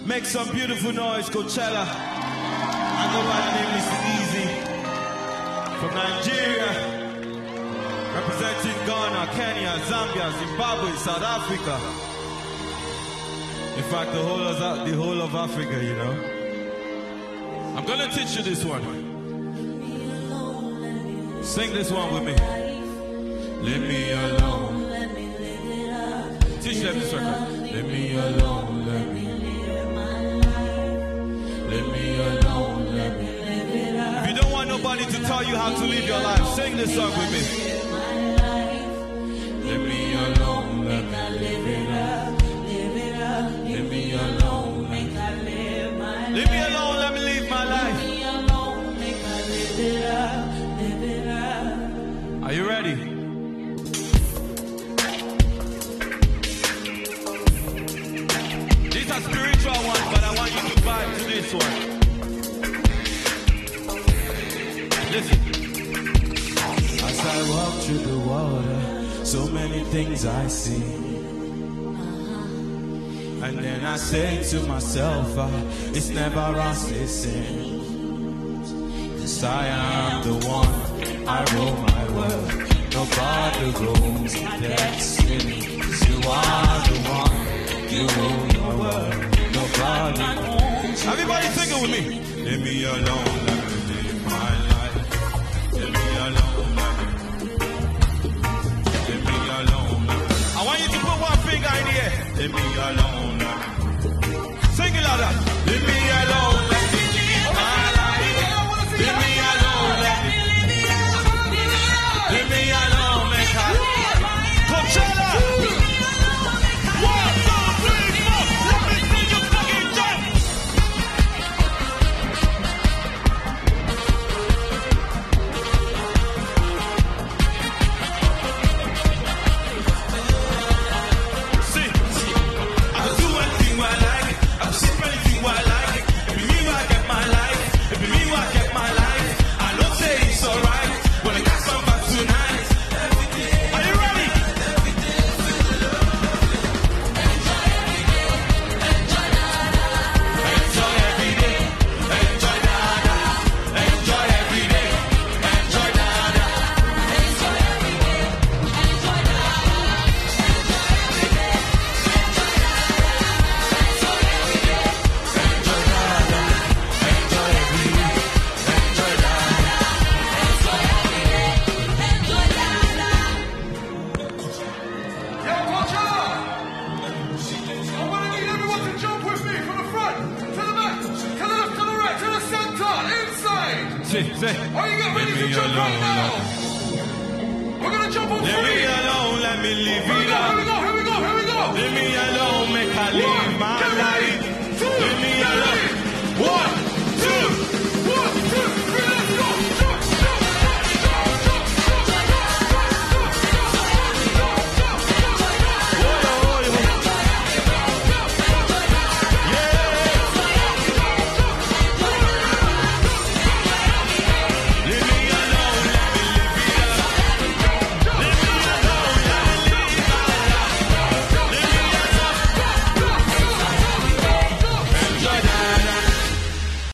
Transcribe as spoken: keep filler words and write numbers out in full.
Make some beautiful noise, Coachella. I go by the name Mister Easy. From Nigeria. Representing Ghana, Kenya, Zambia, Zimbabwe, South Africa. In fact, the whole of, the whole of Africa, you know. I'm gonna teach you this one. Sing this one with me. Leave me alone. Teach them this record. Leave me alone, let me live my life. Leave me alone, let me live it up. If you don't want nobody to tell you how to live your life, sing this song with me. Leave me alone, let me live it up. Live it up. Leave me alone, make I live my life. Leave me alone, let me live my life. Leave me alone, make I live it up. Live it up. Are you ready? These are spiritual ones, but I want you to vibe to this one. Listen. As I walk through the water, so many things I see. And then I say to myself, uh, it's never us, it's sin. Cause I am the one, I roll my world. Nobody rolls my destiny. Cause you are the one, you roll your world. Nobody owns. Everybody sing it with me. Leave me alone, let me live my life. Leave me alone, let me. Leave me alone, let me. I want you to put one finger in the air. Leave me alone, let me. Sing it louder. Leave me alone, let me live my life. Leave me alone, let me. Leave me alone, make her. Coachella. One, two, three, four. Let me see you fucking jump. See, I can do anything I like. I can sip anything I like. If you mean I get my life, if you mean I get my life, I don't say it's alright. When I got some back tonight. Are you ready? Enjoy every day. Enjoy Dada. Enjoy every day. Enjoy Dada. Enjoy every day. Enjoy Dada. Enjoy every day. Enjoy Dada. Enjoy every day. Enjoy Dada. Enjoy every day. Enjoy Dada. Yo, Coachella! I want to need everyone to jump with me from the front, to the back, to the left, to the right, to the center, inside. See, say. Are you get ready to jump right now? We're gonna jump on Leave three. me alone, let me live Here we it go, here up. we go, here we go, here we go. Leave me alone, make I live my Get ready. life. Two. Leave